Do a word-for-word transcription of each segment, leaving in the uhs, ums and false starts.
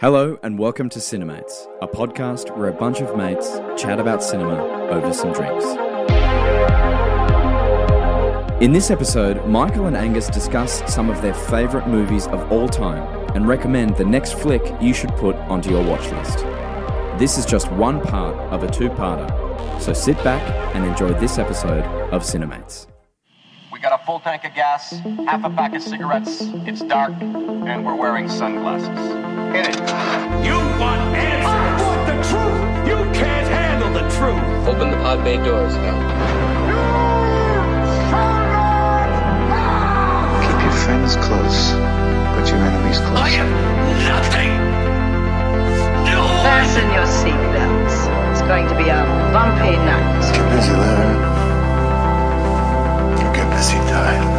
Hello and welcome to Cinemates, a podcast where a bunch of mates chat about cinema over some drinks. In this episode, Michael and Angus discuss some of their favourite movies of all time and recommend the next flick you should put onto your watch list. This is just one part of a two-parter, so sit back and enjoy this episode of Cinemates. We got a full tank of gas, half a pack of cigarettes, it's dark, and we're wearing sunglasses. Hit it. You want answers? I want the truth! You can't handle the truth! Open the pod bay doors now. You shall not pass! Keep your friends close, but your enemies close. I am nothing! No! Fasten your seatbelts. It's going to be a bumpy night. Get busy living. Or get busy dying.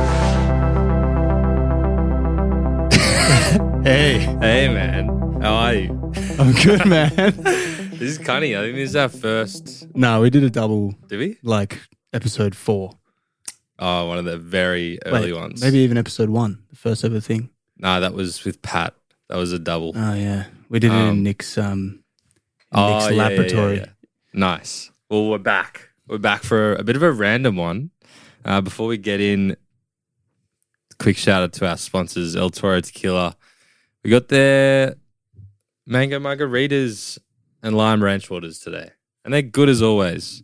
Hey. Hey, man. How are you? I'm good, man. This is Cunny. I think this is our first. No, we did a double, Did we? like, episode four. Oh, one of the very early Wait, ones. Maybe even episode one, the first ever thing. No, that was with Pat. That was a double. Oh, yeah. We did it Um, in Nick's, um, Oh, Nick's yeah, yeah, laboratory. yeah, yeah. Nice. Well, we're back. We're back for a bit of a random one. Uh, before we get in, quick shout out to our sponsors, El Toro Tequila. We got their mango margaritas and lime ranch waters today, and they're good as always.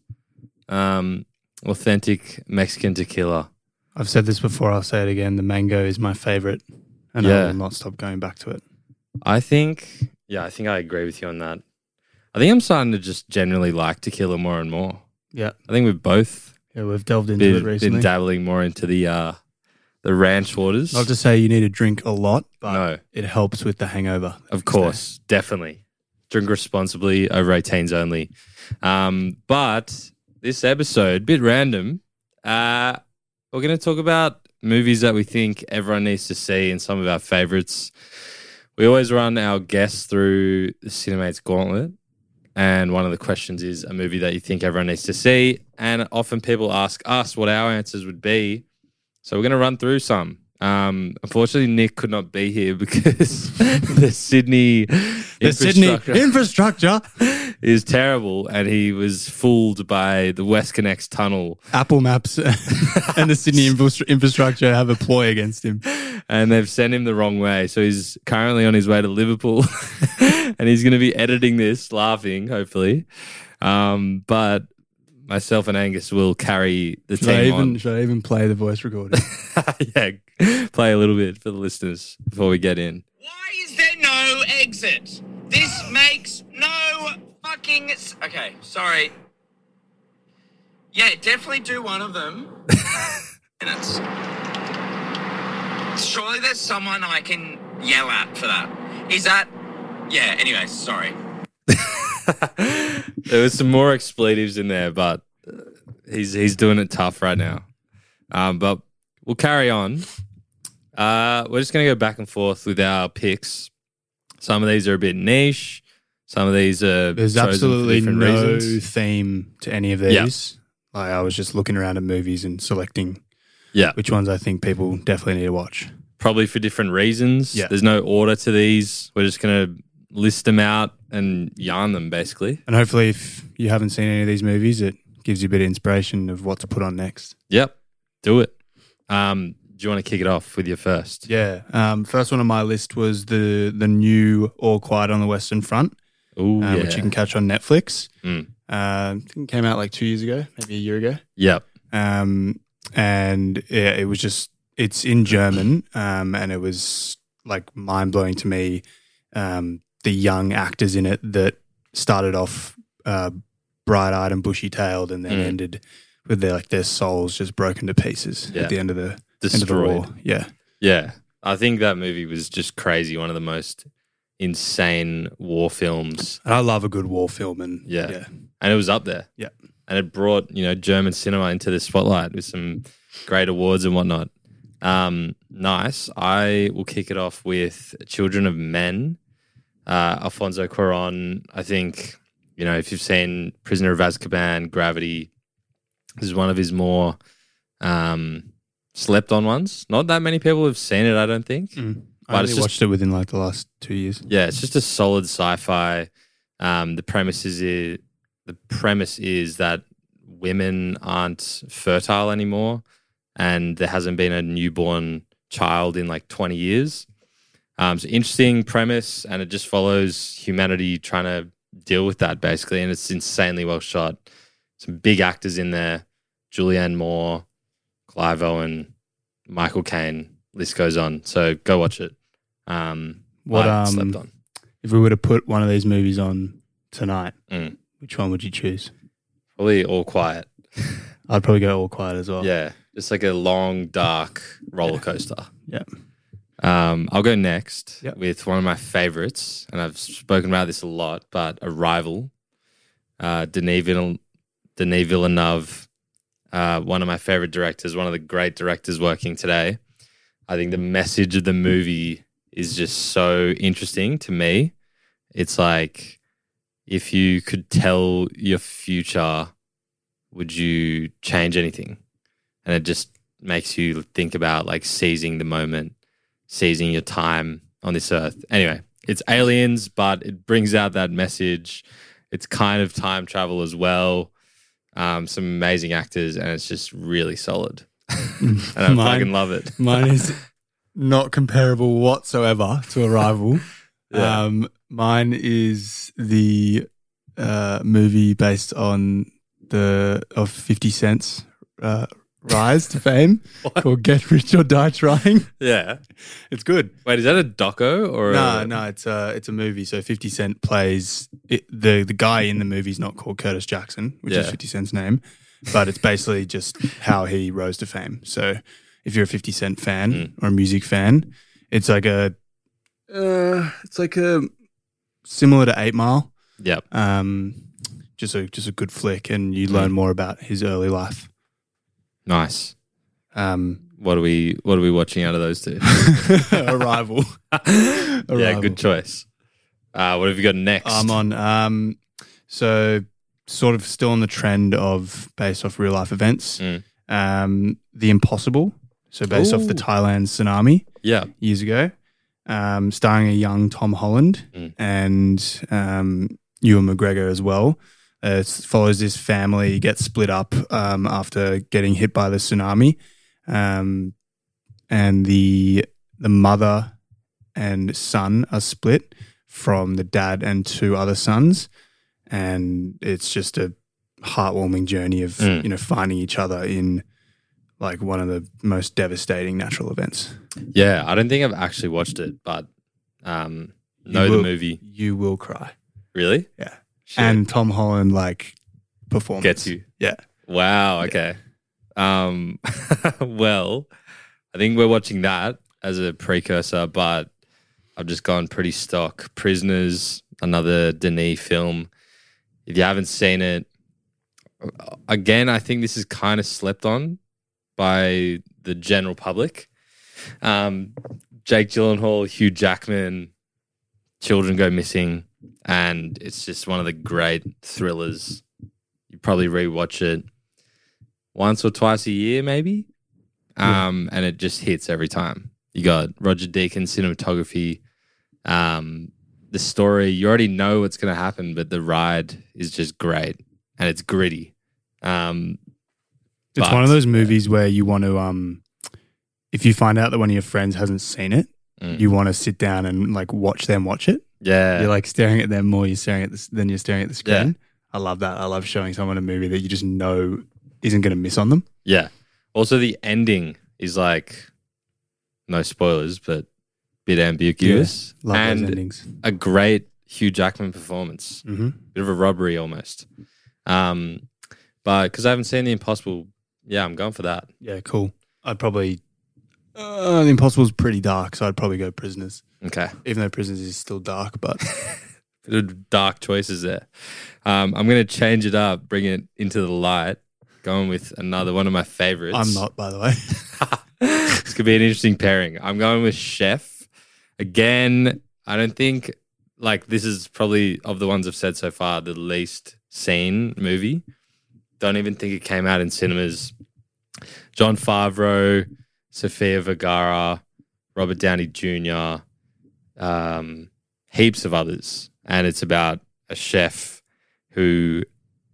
Um, authentic Mexican tequila. I've said this before, I'll say it again. The mango is my favorite, and Yeah. I will not stop going back to it. I think, yeah, I think I agree with you on that. I think I'm starting to just generally like tequila more and more. Yeah. I think we've both Yeah, we've delved into been, it recently. been dabbling more into the uh, the ranch waters. Not to say you need to drink a lot, but No. it helps with the hangover. the Of next course, definitely. Drink responsibly, over eighteens only. Um, but this episode, bit random, uh, we're going to talk about movies that we think everyone needs to see and some of our favourites. We always run our guests through the Cinemates Gauntlet, and one of the questions is a movie that you think everyone needs to see, and often people ask us what our answers would be. So we're going to run through some. Um, unfortunately, Nick could not be here because the Sydney The Sydney infrastructure infrastructure. is terrible, and he was fooled by the WestConnex tunnel, Apple Maps and the Sydney infra- infrastructure have a ploy against him. and they've sent him the wrong way. So he's currently on his way to Liverpool, and he's going to be editing this, laughing, hopefully. Um, but myself and Angus will carry the Should I team even on. should I even play the voice recording? Yeah, play a little bit for the listeners before we get in. Why is there no exit? This makes no fucking... s- Okay, sorry. Yeah, definitely do one of them. Minutes. Surely there's someone I can yell at for that. Is that... Yeah, anyway, sorry. There was some more expletives in there, but uh, he's he's doing it tough right now. Um, but we'll carry on. Uh, we're just going to go back and forth with our picks. Some of these are a bit niche. Some of these are There's chosen for absolutely different no reasons. theme to any of these. Like I was just looking around at movies and selecting Yeah, which ones I think people definitely need to watch. probably for different reasons. Yeah. There's no order to these. We're just going to list them out and yarn them, basically. And hopefully if you haven't seen any of these movies, it gives you a bit of inspiration of what to put on next. Yep, do it. Um, do you want to kick it off with your first? Yeah. Um, first one on my list was the the new All Quiet on the Western Front, Ooh, uh, yeah. which you can catch on Netflix. Mm. Uh, I think it came out like two years ago, maybe a year ago. Yep. Um, and yeah, it was just, it's in German, um, and it was like mind blowing to me. Um, the young actors in it that started off uh, bright eyed and bushy tailed, and then Mm. ended with their like their souls just broken to pieces Yeah. at the end of the end of the Destroyed. war. Yeah, Yeah, I think that movie was just crazy. One of the most insane war films, and I love a good war film, and Yeah. yeah, and it was up there. Yeah. and it brought you know German cinema into the spotlight with some great awards and whatnot. Um, nice. I will kick it off with Children of Men. Uh, Alfonso Cuarón. I think you know if you've seen Prisoner of Azkaban, Gravity, this is one of his more um, slept on ones. Not that many people have seen it, I don't think. Mm. I But only it's just watched it within like the last two years. yeah, it's just a solid sci-fi. Um, the premise is it, the premise is that women aren't fertile anymore, and there hasn't been a newborn child in like twenty years. Um, so interesting premise, and it just follows humanity trying to deal with that basically, and it's insanely well shot. Some big actors in there: Julianne Moore, Clive Owen, Michael Caine. List goes on. So go watch it. Um, What I um, slept on. if we were to put one of these movies on tonight, Mm. which one would you choose? Probably All Quiet. I'd probably go All Quiet as well. Yeah, just like a long, dark roller coaster. Yeah. Um, I'll go next Yep. with one of my favorites, and I've spoken about this a lot, but Arrival. Uh, Denis, Vill- Denis Villeneuve, uh, one of my favorite directors, one of the great directors working today. I think the message of the movie is just so interesting to me. It's like, if you could tell your future, would you change anything? And it just makes you think about like seizing the moment, seizing your time on this earth. Anyway, it's aliens, but it brings out that message. It's kind of time travel as well. Um, some amazing actors, and it's just really solid. And I Mine- fucking love it. Mine is not comparable whatsoever to Arrival. Yeah. Um, mine is the uh, movie based on the of fifty Cent's uh, rise to fame called Get Rich or Die Trying. Yeah. It's good. Wait, is that a doco or No, a- no, it's a it's a movie. So fifty Cent plays it, the the guy in the movie is not called Curtis Jackson, which is Yeah. fifty Cent's name, but it's basically just how he rose to fame. So if you're a fifty Cent fan Mm. or a music fan, it's like a uh, it's like a similar to Eight Mile. Yep. Um, just a just a good flick, and you learn Mm. more about his early life. Nice. Um, What are we what are we watching out of those two? Arrival. Yeah, Arrival. good choice. Uh, what have you got next? I'm on. Um, so sort of still on the trend of based off real life events. Mm. Um, The Impossible. So based off the Ooh. Thailand tsunami Yeah. years ago, um, starring a young Tom Holland Mm. and um, Ewan McGregor as well. Uh, it follows this family get split up um, after getting hit by the tsunami, um, and the the mother and son are split from the dad and two other sons, and it's just a heartwarming journey of Mm. you know finding each other in like one of the most devastating natural events. Yeah, I don't think I've actually watched it, but um, You know the will- movie. You will cry. Really? Yeah. Shit. And Tom Holland like performance Gets you. Yeah. Wow. Okay. Um, well, I think we're watching that as a precursor, but I've just gone pretty stock. Prisoners, another Denis film. If you haven't seen it, again, I think this is kind of slept on by the general public. Um, Jake Gyllenhaal, Hugh Jackman, children go missing, and it's just one of the great thrillers. You probably rewatch it once or twice a year, maybe, um, and it just hits every time. You got Roger Deakins cinematography, um, the story. You already know what's going to happen, but the ride is just great, and it's gritty. Um, It's But- one of those movies where you want to, um, if you find out that one of your friends hasn't seen it, Mm. you want to sit down and like watch them watch it. yeah, You're like staring at them more. You're staring at this, then you're staring at the screen. I love that. I love showing someone a movie that you just know isn't going to miss on them. yeah. Also, the ending is like no spoilers, but bit ambiguous, Love and those endings. a great Hugh Jackman performance. Mm-hmm. Bit of a robbery almost. Um, but because I haven't seen The Impossible, yeah, I'm going for that. Yeah, cool. I'd probably uh, The Impossible's pretty dark, so I'd probably go Prisoners. Okay. Even though Prisoners is still dark, but Bit of dark choices there. Um, I'm going to change it up, bring it into the light, going with another one of my favorites. I'm not, by the way. This could be an interesting pairing. I'm going with Chef. Again, I don't think, like, this is probably, of the ones I've said so far, the least seen movie. Don't even think it came out in cinemas. John Favreau, Sofia Vergara, Robert Downey Junior, um, heaps of others. And it's about a chef who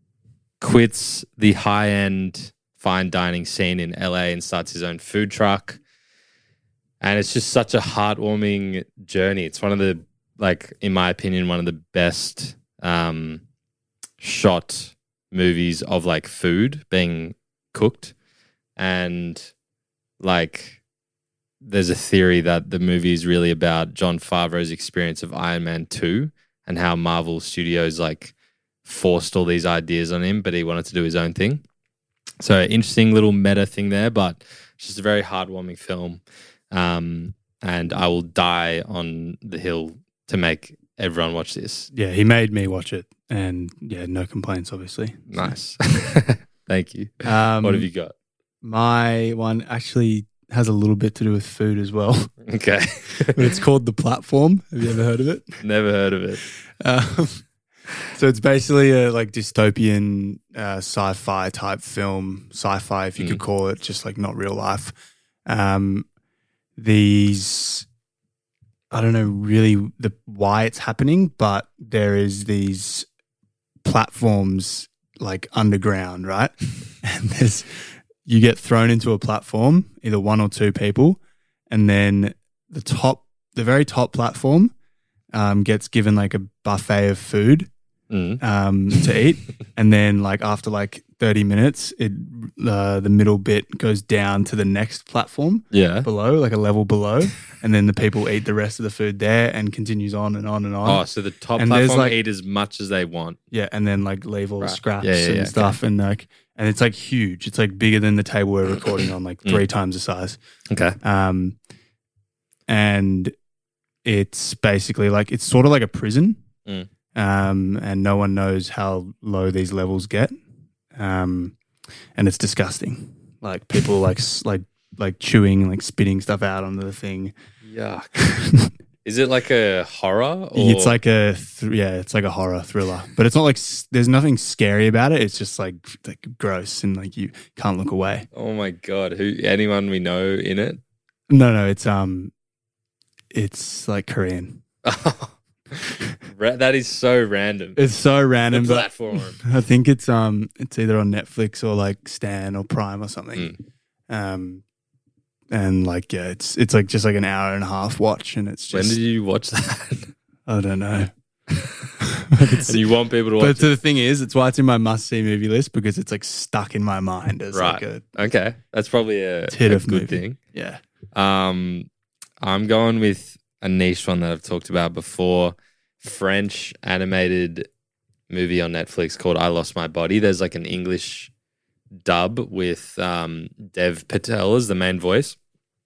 quits the high-end fine dining scene in L A and starts his own food truck. And it's just such a heartwarming journey. It's one of the, like, in my opinion, one of the best um, shot movies of, like, food being cooked. And, like, there's a theory that the movie is really about Jon Favreau's experience of Iron Man two and how Marvel Studios, like, forced all these ideas on him, but he wanted to do his own thing. So interesting little meta thing there, but it's just a very heartwarming film. Um, and I will die on the hill to make everyone watch this. Yeah, he made me watch it, and yeah, no complaints, obviously. Nice. Thank you. Um, what have you got? My one actually has a little bit to do with food as well. Okay. But it's called The Platform. Have you ever heard of it? Never heard of it. Um, so it's basically a like dystopian uh, sci-fi type film, sci-fi if you mm. could call it, just like not real life. Um, these, I don't know really the why it's happening, but there is these platforms like underground, right? And there's you get thrown into a platform, either one or two people, and then the top, the very top platform um, gets given like a buffet of food mm. um, to eat, and then like after like thirty minutes, it uh, the middle bit goes down to the next platform, yeah, below, like a level below, and then the people eat the rest of the food there, and continues on and on and on. Oh, so the top and platform like, eat as much as they want, yeah, and then like leave all right. the scraps yeah, yeah, and yeah, stuff, okay. and like. And it's like huge. It's like bigger than the table we're recording on, like three mm. times the size. Okay. Um, and it's basically like, it's sort of like a prison. Mm. Um, and no one knows how low these levels get. Um, and it's disgusting. Like people like, like, like chewing and like spitting stuff out onto the thing. Yuck. Is it like a horror? Or? It's like a th- yeah, it's like a horror thriller, but it's not like there's nothing scary about it. It's just like like gross and like you can't look away. Oh my god! Who? Anyone we know in it? No, no, it's um, it's like Korean. That is so random. It's so random. The platform. I think it's um, it's either on Netflix or like Stan or Prime or something. Mm. Um. And like yeah, it's it's like just like an hour and a half watch, and it's just. When did you watch that? I don't know. And you want people to watch but it? But the thing is, it's why it's in my must-see movie list because it's like stuck in my mind as right. like a okay. That's probably a, a of good movie. thing. Yeah. Um, I'm going with a niche one that I've talked about before. French animated movie on Netflix called I Lost My Body. There's like an English dub with um, Dev Patel as the main voice.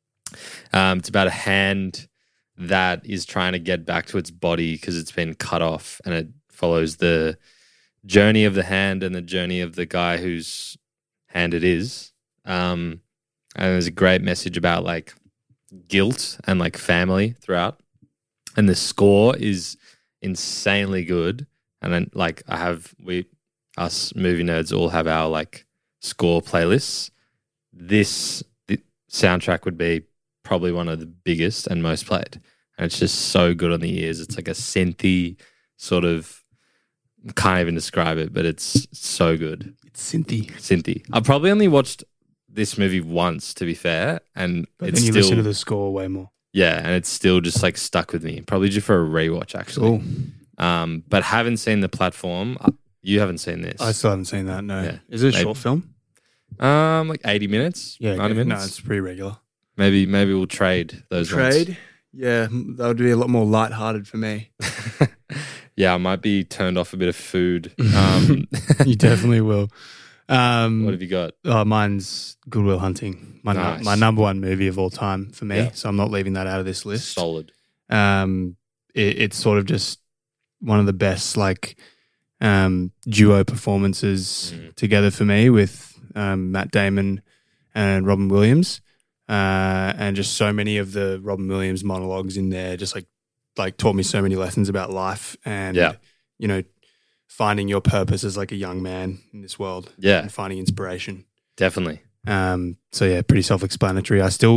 Um, it's about a hand that is trying to get back to its body because it's been cut off, and it follows the journey of the hand and the journey of the guy whose hand it is. Um, and there's a great message about like guilt and like family throughout. And the score is insanely good. And then like I have, we, us movie nerds all have our like score playlists. This the soundtrack would be probably one of the biggest and most played. And it's just so good on the ears. It's like a synthy sort of, can't even describe it, but it's so good. It's synthy. Synthy. I've probably only watched this movie once, to be fair. And but it's then you still, listen to the score way more. Yeah, and it's still just like stuck with me. Probably due for a rewatch, actually. Cool. Um, but haven't seen The Platform. You haven't seen this. I still haven't seen that, no. Yeah. Is it a Maybe. short film? Um, like eighty minutes? Yeah, ninety yeah. minutes? No, it's pretty regular. Maybe maybe we'll trade those Trade? ones. Yeah, that would be a lot more lighthearted for me. Yeah, I might be turned off a bit of food. Um, you definitely will. Um, what have you got? Oh, mine's Good Will Hunting. My Nice. nu- my number one movie of all time for me. Yeah. So I'm not leaving that out of this list. Solid. Um, it, it's sort of just one of the best like um, duo performances Mm. together for me with um, Matt Damon and Robin Williams. Uh, and just so many of the Robin Williams monologues in there just like like taught me so many lessons about life and, Yeah. you know, finding your purpose as like a young man in this world. Yeah. And finding inspiration. Definitely. Um, so yeah, pretty self-explanatory. I still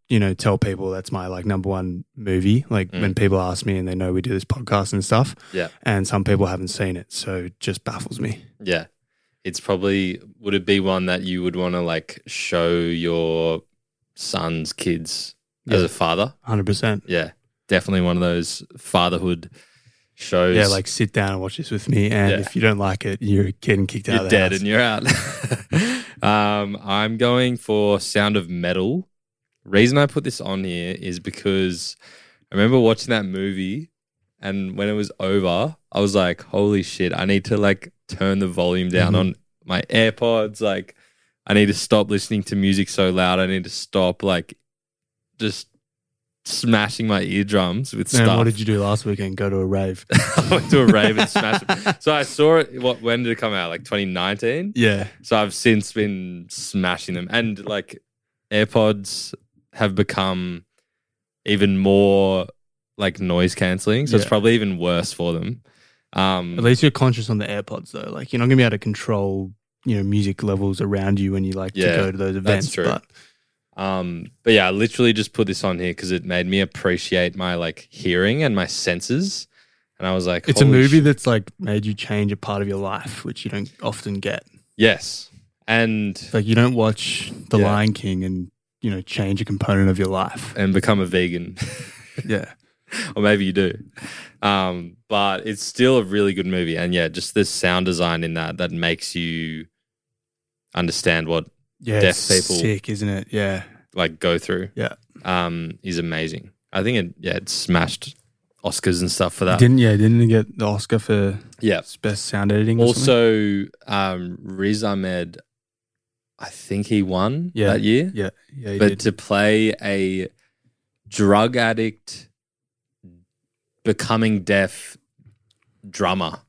you know, tell people that's my like number one movie. Like Mm. when people ask me and they know we do this podcast and stuff. Yeah. And some people haven't seen it, so it just baffles me. Yeah. It's probably, would it be one that you would want to like show your son's kids as Yeah. a father? one hundred percent. Yeah. Definitely one of those fatherhood shows. Yeah, like sit down and watch this with me, and Yeah. if you don't like it, you're getting kicked out you're of the dead house. and you're out. um, I'm going for Sound of Metal. Reason I put this on here is because I remember watching that movie, and when it was over, I was like, holy shit, I need to like turn the volume down Mhm. on my AirPods. Like, I need to stop listening to music so loud. I need to stop like just smashing my eardrums with And stuff. what did you do last weekend? Go to a rave. I went to a rave and smashed it. So I saw it. What? When did it come out? Like twenty nineteen. Yeah. So I've since been smashing them, and like AirPods have become even more like noise cancelling. So it's Yeah. probably even worse for them. Um, At least you're conscious on the AirPods though. Like you're not gonna be able to control, you know, music levels around you when you like Yeah, to go to those events. true. But Um, but yeah, I literally just put this on here because it made me appreciate my like hearing and my senses. And I was like, it's a holy movie shit. that's like made you change a part of your life, which you don't often get. Yes. And Like you don't watch The Yeah. Lion King and, you know, change a component of your life. and become a vegan. Yeah. Or maybe you do. Um, but it's still a really good movie. And yeah, just the sound design in that that makes you understand what Yeah. Deaf it's people. sick, isn't it? Yeah. like go through. Yeah. Um, is amazing. I think it yeah, it smashed Oscars and stuff for that. Didn't yeah, didn't it get the Oscar for Yeah. best sound editing or something? Also, um, Riz Ahmed, I think he won Yeah. that year. Yeah. Yeah, he But did. to play a drug addict becoming deaf drummer,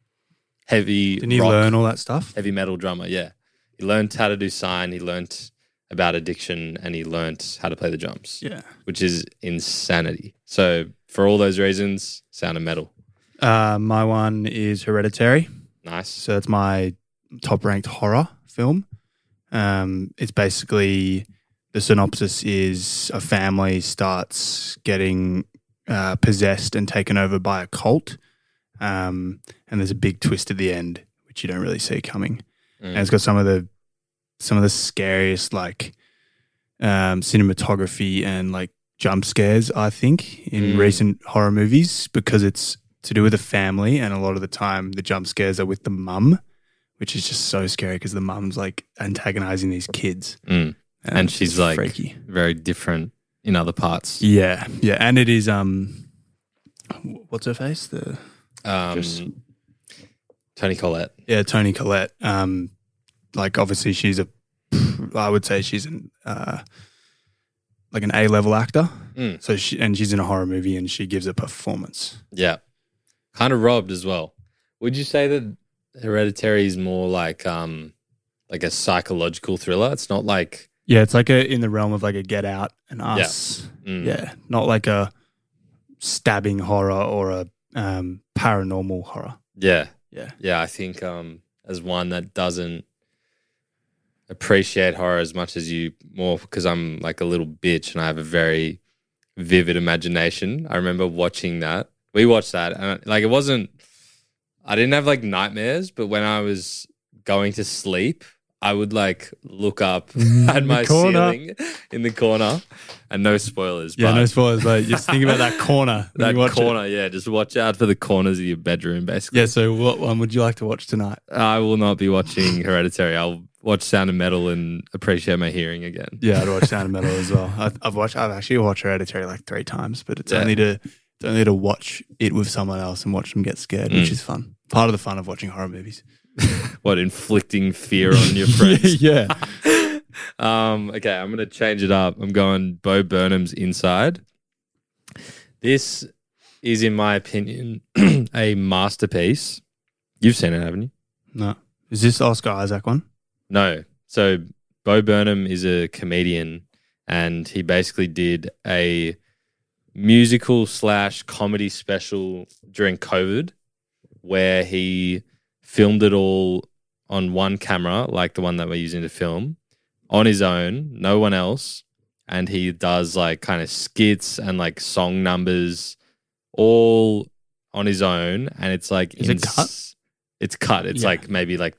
heavy Didn't he rock, learn all that stuff? heavy metal drummer, yeah. He learned how to do sign, he learned about addiction, and he learned how to play the drums, Yeah. which is insanity. So for all those reasons, Sound of Metal. Uh, my one is Hereditary. Nice. So that's my top ranked horror film. Um, it's basically the synopsis is a family starts getting uh, possessed and taken over by a cult. Um, and there's a big twist at the end, which you don't really see coming. Mm. And it's got some of the some of the scariest like um, cinematography and like jump scares, I think, in Mm. recent horror movies because it's to do with a family, and a lot of the time the jump scares are with the mum, which is just so scary because the mum's like antagonizing these kids, Mm. And it's she's like freaky. very different in other parts. Yeah, yeah, and it is um, what's her face? The Um, Just- Tony Collette. yeah, Toni Collette. Um, like obviously she's a, I would say she's an uh, like an A level actor. Mm. So she and she's in a horror movie and she gives a performance. Yeah. Kind of robbed as well. Would you say that Hereditary is more like um like a psychological thriller? It's not like Yeah, it's like a in the realm of like a Get Out and Us. Mm. Yeah, not like a stabbing horror or a um, paranormal horror. yeah. Yeah, Yeah, I think um as one that doesn't appreciate horror as much as you, more because I'm like a little bitch and I have a very vivid imagination. I remember watching that. We watched that and like it wasn't I didn't have like nightmares, but when I was going to sleep, I would like look up at my corner. ceiling in the corner, and no spoilers. yeah, but no spoilers, but just think about that corner. when that you watch it. corner, yeah, just watch out for the corners of your bedroom, basically. Yeah. So, what one would you like to watch tonight? I will not be watching Hereditary. I'll watch Sound of Metal and appreciate my hearing again. Yeah, I'd watch Sound of Metal as well. I've, I've watched. I've actually watched Hereditary like three times, but it's Yeah. only to it's only to watch it with someone else and watch them get scared, Mm. which is fun. Part of the fun of watching horror movies. What, inflicting fear on your friends? yeah. Um, okay, I'm going to change it up. I'm going Bo Burnham's Inside. This is, in my opinion, a masterpiece. You've seen it, haven't you? No, is this Oscar Isaac one? No. So Bo Burnham is a comedian, and he basically did a musical slash comedy special during COVID where he filmed it all on one camera, like the one that we're using to film, on his own, no one else, and he does like kind of skits and like song numbers all on his own, and it's like Is it cut? It's cut. It's Yeah. like maybe like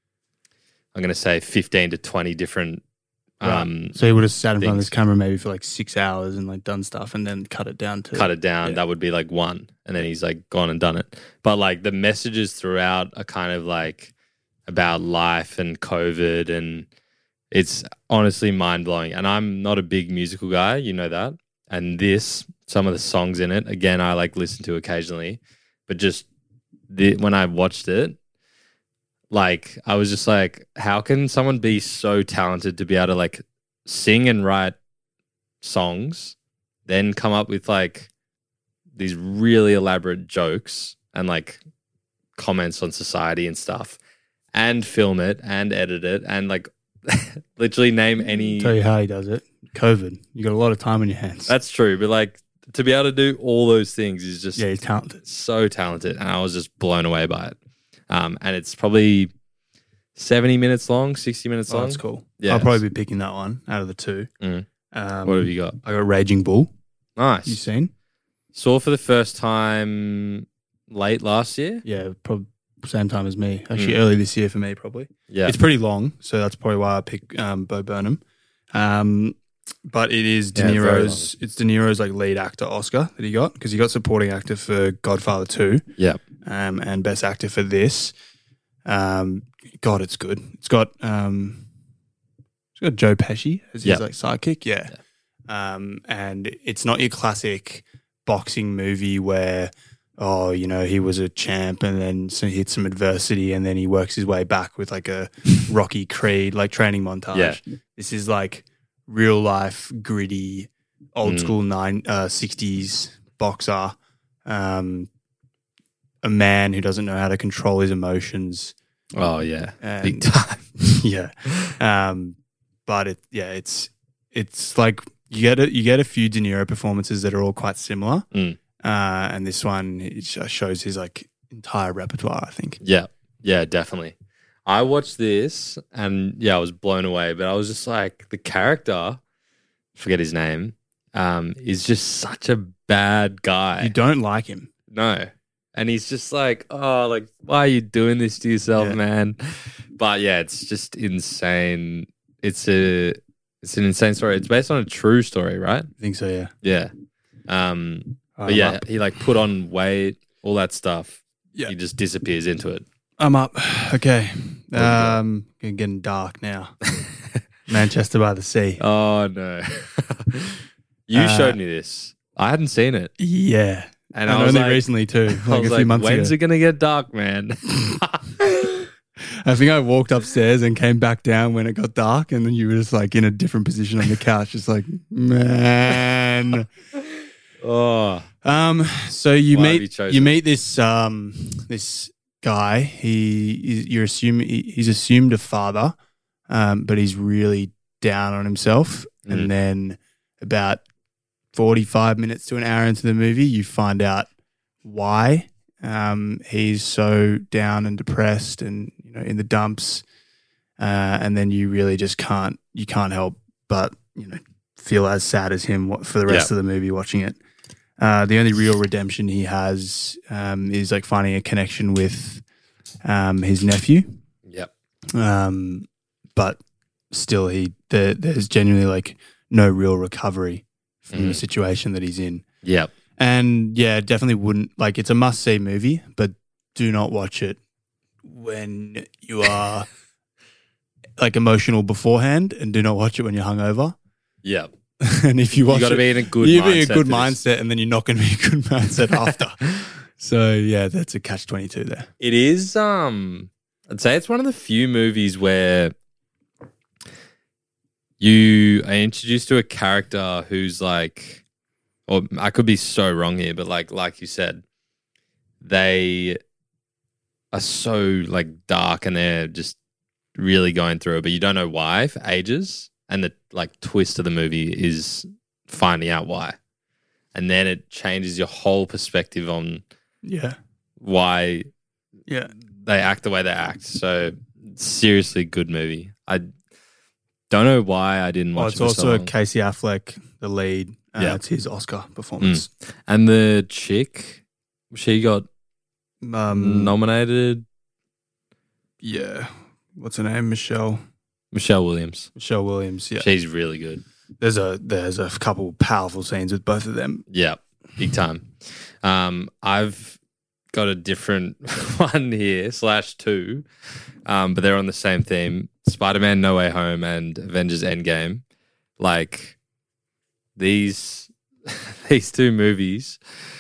I'm gonna say fifteen to twenty different. Um, so he would have sat in front of things. this camera maybe for like six hours and like done stuff and then cut it down to cut it down. Yeah. That would be like one, and then he's like gone and done it. But like the messages throughout are kind of like about life and COVID, and it's honestly mind blowing. And I'm not a big musical guy, you know that. And this, some of the songs in it, again, I like listen to occasionally, but just the, when I watched it, like I was just like, how can someone be so talented to be able to like sing and write songs, then come up with like these really elaborate jokes and like comments on society and stuff, and film it and edit it and like literally name any. Tell you how he does it. COVID. You got a lot of time on your hands. That's true, but like to be able to do all those things is just yeah, he's talented. so talented, and I was just blown away by it. Um, and it's probably seventy minutes long, sixty minutes Oh, long. that's cool. Yeah, I'll probably be picking that one out of the two. Mm. Um, What have you got? I got Raging Bull. Nice. You seen? Saw for the first time late last year. Yeah, probably same time as me. Actually, Mm. early this year for me, probably. Yeah, It's pretty long, so that's probably why I picked um, Bo Burnham. Um, but it is De Yeah, very Niro's. It's De Niro's like lead actor Oscar that he got because he got supporting actor for Godfather Two, yeah, um, and best actor for this. Um, God, it's good. It's got um, it's got Joe Pesci as his Yeah. like sidekick. Yeah. Um, and it's not your classic boxing movie where, oh, you know, he was a champ and then so he hit some adversity and then he works his way back with like a Rocky Creed, like training montage. Yeah. This is like real life, gritty, old Mm. school nine, uh, sixties boxer. Um, a man who doesn't know how to control his emotions. Oh yeah, And- big time. yeah. Um, but it, yeah, it's, it's like you get a, you get a few De Niro performances that are all quite similar. Mm. Uh, and this one it just shows his like entire repertoire, I think. Yeah, yeah, definitely. I watched this and yeah, I was blown away. But I was just like, the character, forget his name, um, is just such a bad guy. You don't like him. No. And he's just like, oh, like, why are you doing this to yourself, Yeah. man? But yeah, it's just insane. It's a, it's an insane story. It's based on a true story, right? I think so, yeah. Yeah. Um, I'm but yeah, up. he like put on weight, all that stuff. Yeah. He just disappears into it. I'm up. Okay. you got? Um, getting dark now. Manchester by the Sea. Oh no. You Uh, showed me this. I hadn't seen it. Yeah. And, And I was only like, recently too, I like a was few like, months when's ago. it gonna get dark, man? I think I walked upstairs and came back down when it got dark, and then you were just like in a different position on the couch, just like, man. oh. Um, so you Why have you meet chosen you it? meet this um this guy. He you're assuming he's assumed a father, um, but he's really down on himself. Mm. And then about forty five minutes to an hour into the movie, you find out why um he's so down and depressed and you know in the dumps. Uh, and then you really just can't you can't help but you know feel as sad as him wa- for the rest Yeah. of the movie watching it. Uh, the only real redemption he has um, is like finding a connection with um, his nephew, Yep. um, but still, he there, there's genuinely like no real recovery from the Mhm. situation that he's in. Yep. And yeah, definitely wouldn't like. It's a must see movie, but do not watch it when you are like emotional beforehand, and do not watch it when you're hungover. Yep. And if you watch, You got to it, be in a good you mindset. be in a good for this. mindset, and then you're not going to be in a good mindset after. So yeah, that's a catch twenty-two there. It is, um, I'd say it's one of the few movies where you are introduced to a character who's like, or I could be so wrong here, but like, like you said, they are so like dark and they're just really going through it, but you don't know why for ages. And the like twist of the movie is finding out why. And then it changes your whole perspective on Yeah, why yeah. they act the way they act. So seriously good movie. I Don't know why I didn't Oh, watch it's it for so also long. Casey Affleck, the lead. Uh, Yeah. It's his Oscar performance. And the chick, she got Um, nominated. yeah. What's her name? Michelle. Michelle Williams. Michelle Williams. Yeah. She's really good. There's a there's a couple powerful scenes with both of them. Yeah, big time. Um, I've got a different one here, slash two, um, but they're on the same theme. Spider-Man No Way Home and Avengers Endgame. Like, these these two movies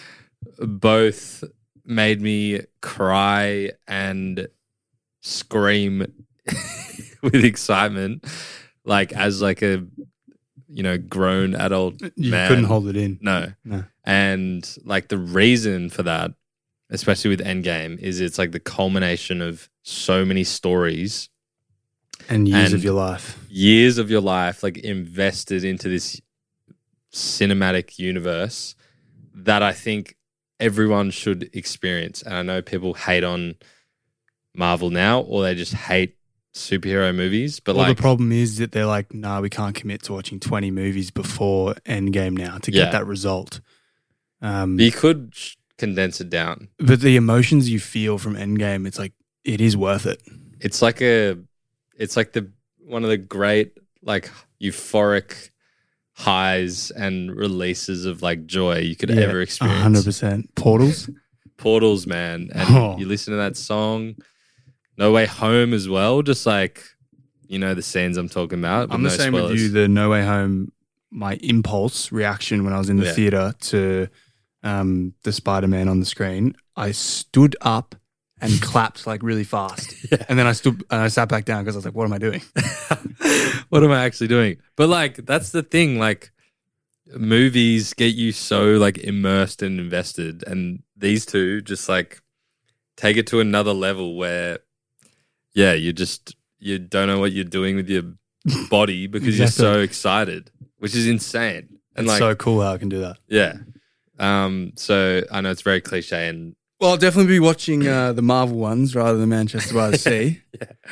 both made me cry and scream with excitement, like as like a you know grown adult You man. couldn't hold it in. No. No. And like the reason for that, especially with Endgame, is it's like the culmination of so many stories, And years And- of your life. years of your life, like invested into this cinematic universe that I think everyone should experience. And I know people hate on Marvel now, or they just hate superhero movies, but Well, like the problem is that they're like, nah, we can't commit to watching twenty movies before Endgame now to Yeah. get that result. Um, you could sh- condense it down. but the emotions you feel from Endgame, it's like, it is worth it. It's like a, it's like the one of the great like euphoric highs and releases of like joy you could ever experience. one hundred percent. Portals? Portals, man, and Oh. you listen to that song, No Way Home as well. Just like you know the scenes I'm talking about. with I'm the no same spoilers. with you. The No Way Home, my impulse reaction when I was in the Yeah. theater to um, the Spider-Man on the screen, I stood up and clapped like really fast. And then I stood and I sat back down because I was like, what am I doing? What am I actually doing? But like that's the thing. Like movies get you so like immersed and invested, and these two just like take it to another level where, yeah, you just you don't know what you're doing with your body because Exactly. you're so excited, which is insane. And It's like, so cool how I can do that. yeah. Um. So I know it's very cliche, and Well, I'll definitely be watching uh, the Marvel ones rather than Manchester by the Sea.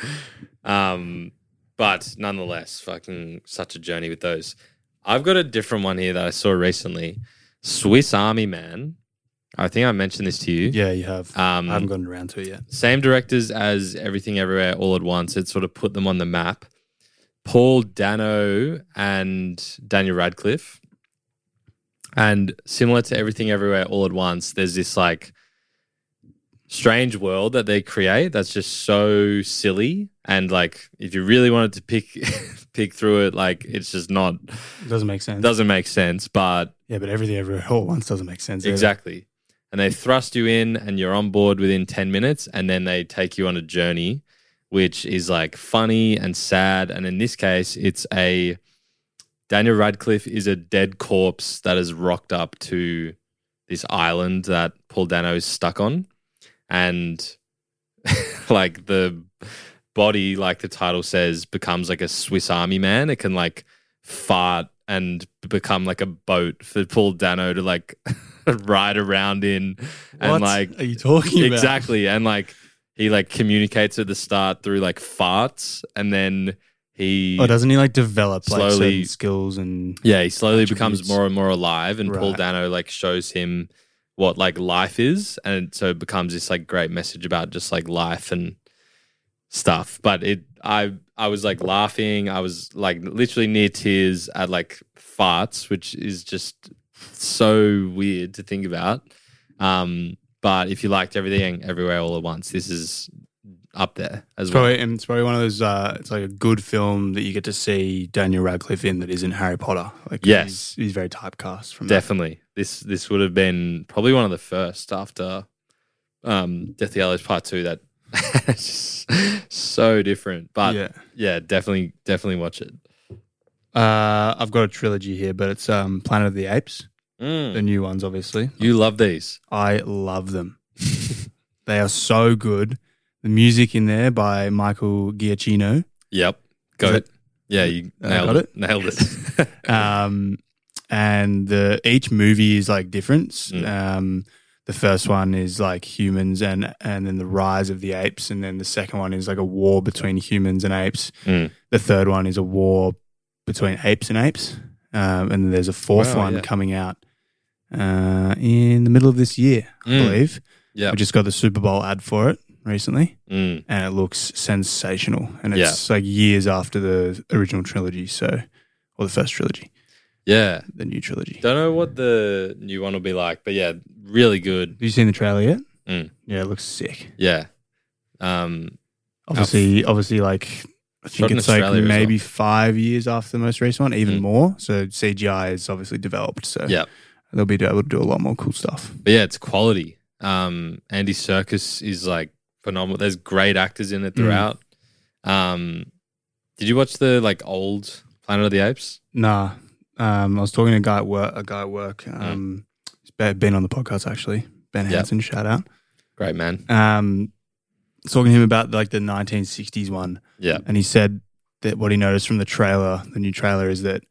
Um, but nonetheless, fucking such a journey with those. I've got a different one here that I saw recently. Swiss Army Man. I think I mentioned this to you. Yeah, you have. Um, I haven't gotten around to it yet. Same directors as Everything Everywhere All at Once. It sort of put them on the map. Paul Dano and Daniel Radcliffe. And similar to Everything Everywhere All at Once, there's this like strange world that they create that's just so silly. And like if you really wanted to pick pick through it, like it's just not It doesn't make sense. doesn't make sense. But Yeah, but everything everywhere all at once doesn't make sense. either. exactly. And they thrust you in and you're on board within ten minutes, and then they take you on a journey which is like funny and sad. And in this case, it's a Daniel Radcliffe is a dead corpse that is rocked up to this island that Paul Dano is stuck on. And like the body, like the title says, becomes like a Swiss Army man. It can like fart and become like a boat for Paul Dano to like ride around in. And What like are you talking about? exactly. And like he like communicates at the start through like farts, and then he Oh, doesn't he like develop like Slowly- certain skills and yeah, he slowly becomes attributes? more and more alive, and Paul Right. Dano like shows him what like life is, and so it becomes this like great message about just like life and stuff. But it, I, I was like laughing. I was like literally near tears at like farts, which is just so weird to think about. Um, but if you liked Everything Everywhere All at Once, this is up there as It's well. probably, and it's probably one of those. Uh, it's like a good film that you get to see Daniel Radcliffe in that isn't Harry Potter. Like, Yes. he's, he's very typecast from that. Definitely. This this would have been probably one of the first after um, Deathly Hallows Part Two. That it's just so different, but yeah. Yeah. definitely definitely watch it. Uh, I've got a trilogy here, but it's um, Planet of the Apes, Mm. the new ones, obviously. You love these, I love them. They are so good. The music in there by Michael Giacchino. yep. Go Is it. Yeah, you I nailed got it. it? Nailed it. Um, and the, each movie is like different. Mm. Um, the first one is like humans and and then the rise of the apes, and then the second one is like a war between humans and apes. Mm. The third one is a war between apes and apes, um, and then there's a fourth Wow, one yeah. coming out uh, in the middle of this year, I Mm. believe. Yeah. We just got the Super Bowl ad for it recently, Mm. and it looks sensational. And Yeah. it's like years after the original trilogy, so or the first trilogy, Yeah. the new trilogy. Don't know what the new one will be like, but yeah, really good. Have you seen the trailer yet? Mm. Yeah, it looks sick. Yeah. Um, Obviously, obviously, like I Shot think in it's like Australia as maybe well. five years after the most recent one, even Mm. more. So C G I is obviously developed. So yeah. they'll be able to do a lot more cool stuff. But yeah, it's quality. Um, Andy Serkis is like phenomenal. There's great actors in it throughout. Um, did you watch the like old Planet of the Apes? Nah, um, I was talking to a guy at work. A guy at work. Um, he's be- been on the podcast actually. Ben Yep. Hansen, shout out. Great man. Um, talking to him about like the nineteen sixties one, Yeah. and he said that what he noticed from the trailer, the new trailer, is that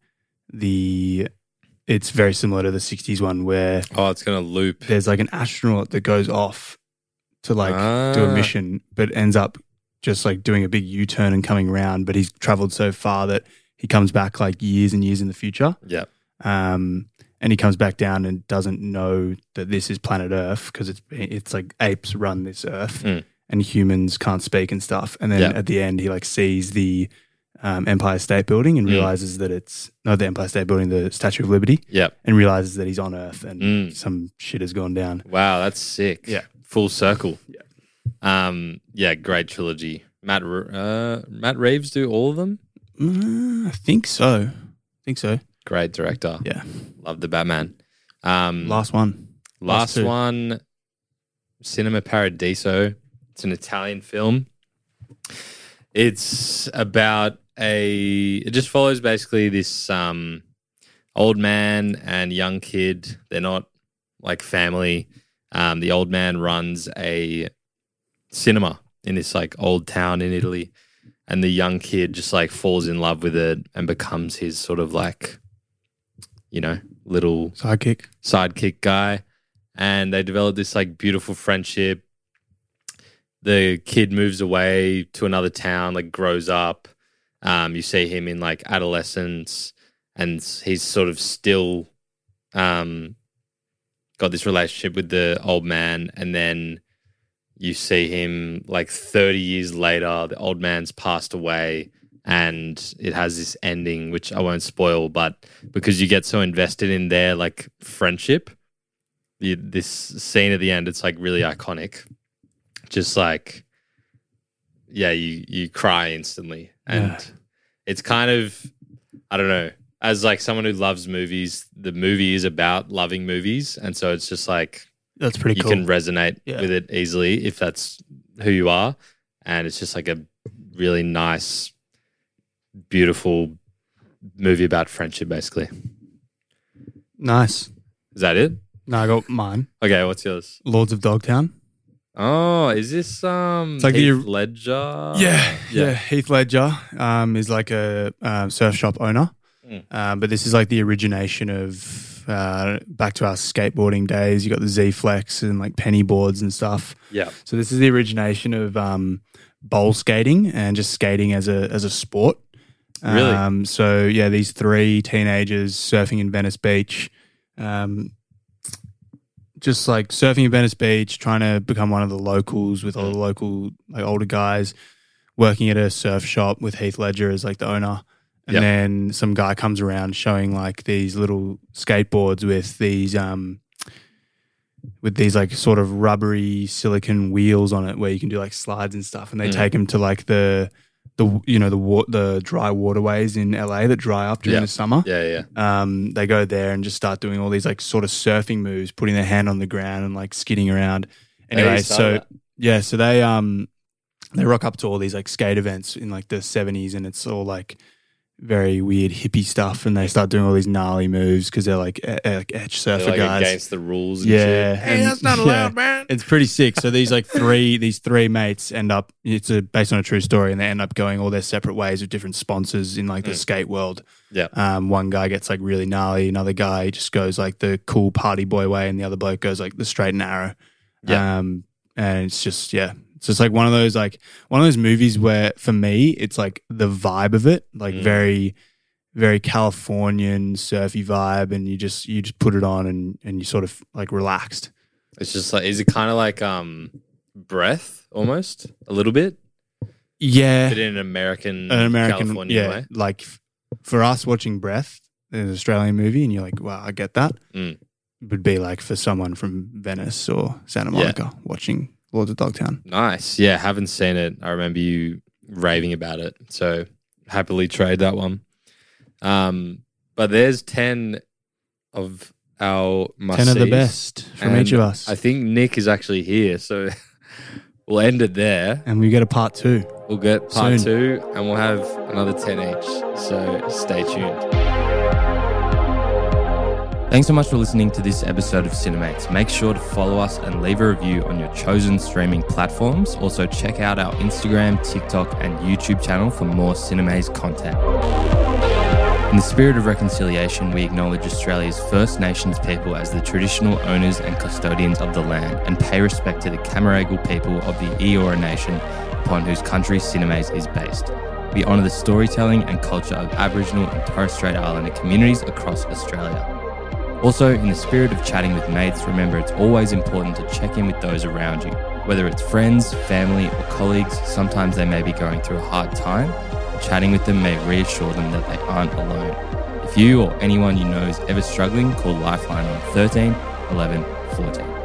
the it's very similar to the sixties one where Oh, it's gonna loop. there's like an astronaut that goes off to like do a Ah. mission, but ends up just like doing a big U-turn and coming around. But he's traveled so far that he comes back like years and years in the future. Yeah. Um, and he comes back down and doesn't know that this is planet Earth because it's it's like apes run this Earth Mm. and humans can't speak and stuff. And then Yeah. at the end, he like sees the um, Empire State Building and Mm. realizes that it's not the Empire State Building, the Statue of Liberty, Yeah. and realizes that he's on Earth and Mm. some shit has gone down. Wow, that's sick. Yeah. Full circle. Yeah. Um, yeah, great trilogy. Matt R- uh, Matt Reeves do all of them. Mm, I think so. I think so. Great director. Yeah. Love the Batman. Um, Last one. last two. one, Cinema Paradiso. It's an Italian film. It's about a. It just follows basically this um, old man and young kid. They're not like family. Um, the old man runs a cinema in this like old town in Italy, and the young kid just like falls in love with it and becomes his sort of like, you know, little Sidekick. sidekick guy. And they develop this like beautiful friendship. The kid moves away to another town, like grows up. Um, you see him in like adolescence, and he's sort of still um, got this relationship with the old man. And then you see him like thirty years later, the old man's passed away, and it has this ending, which I won't spoil, but because you get so invested in their like friendship, you, this scene at the end, it's like really iconic. Just like, yeah, you you cry instantly, and Yeah. it's kind of, I don't know, as like someone who loves movies, the movie is about loving movies, and so it's just like That's pretty you cool. can resonate Yeah. with it easily if that's who you are, and it's just like a really nice, beautiful movie about friendship, basically. Nice. Is that it? No, I got mine. Okay, what's yours? Lords of Dogtown. Oh, is this um It's like Heath the- Ledger? yeah, yeah. Heath Ledger um, is like a um, surf shop owner, Mm. um, but this is like the origination of uh, back to our skateboarding days. You got the Z Flex and like penny boards and stuff. Yeah. So this is the origination of um, bowl skating and just skating as a as a sport. Really? Um, so yeah, these three teenagers surfing in Venice Beach. Um, just like surfing in Venice Beach, trying to become one of the locals with all the local like older guys, working at a surf shop with Heath Ledger as like the owner. And Yep. then some guy comes around showing like these little skateboards with these um with these like sort of rubbery silicon wheels on it where you can do like slides and stuff. And they Mm. take him to like the the you know the wa- the dry waterways in L A that dry up during Yeah. the summer. Yeah, yeah. Um, they go there and just start doing all these like sort of surfing moves, putting their hand on the ground and like skidding around. Anyway, Hey, you so started that. yeah, so they um they rock up to all these like skate events in like the seventies, and it's all like very weird hippie stuff, and they start doing all these gnarly moves because they're like, e- e- like edge surfer They're like guys against the rules. And yeah, shit. and- Hey, that's not allowed, man. It's pretty sick. So these like three these three mates end up. It's a, based on a true story, and they end up going all their separate ways with different sponsors in like the Mm. skate world. Yeah. Um, one guy gets like really gnarly, another guy just goes like the cool party boy way, and the other bloke goes like the straight and narrow. Yeah. Um, and it's just yeah, it's just like one of those like one of those movies where for me it's like the vibe of it, like Mm. very. very Californian surfy vibe, and you just you just put it on and and you sort of like relaxed. It's just like, is it kind of like um, Breath almost a little bit, Yeah, but in an American, an American, California yeah, way? like f- for us watching Breath, an Australian movie, and you're like, wow, I get that. Mm. Would be like for someone from Venice or Santa Yeah. Monica watching Lords of Dogtown. Nice. Yeah, haven't seen it. I remember you raving about it, so happily trade that one. Um, but there's ten of our must Ten of the best from each of us, I think Nick is actually here, so we'll end it there. and we get a part two. We'll get part Soon. two, and we'll have another ten each. So stay tuned. Thanks so much for listening to this episode of Cinemates. Make sure to follow us and leave a review on your chosen streaming platforms. Also, check out our Instagram, TikTok, and YouTube channel for more Cinemates content. In the spirit of reconciliation, we acknowledge Australia's First Nations people as the traditional owners and custodians of the land, and pay respect to the Camaragal people of the Eora Nation, upon whose country Cinemates is based. We honour the storytelling and culture of Aboriginal and Torres Strait Islander communities across Australia. Also, in the spirit of chatting with mates, remember it's always important to check in with those around you. Whether it's friends, family, or colleagues, sometimes they may be going through a hard time. Chatting with them may reassure them that they aren't alone. If you or anyone you know is ever struggling, call Lifeline on thirteen eleven fourteen.